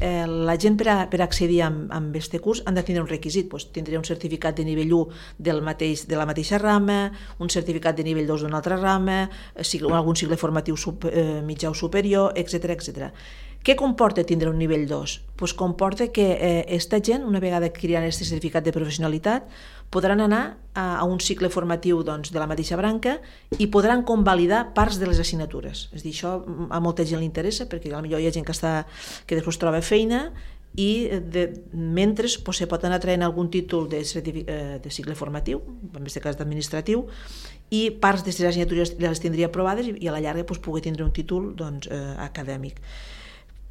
la gent per accedir amb aquest curs han de tindre un requisit, tindrà un certificat de nivell 1 de la mateixa rama, un certificat de nivell 2 d'una altra rama, algun cicle formatiu mitjà o superior, etc. Què comporta tindre un nivell 2? Comporta que aquesta gent, una vegada adquiriran aquest certificat de professionalitat, podran anar a un cicle formatiu de la mateixa branca i podran convalidar parts de les assignatures. És a dir, això a molta gent li interessa, perquè potser hi ha gent que després troba feina i mentre se pot anar traient algun títol de cicle formatiu, en aquest cas d'administratiu, i parts de les assignatures les tindria aprovades i a la llarga poder tindre un títol acadèmic.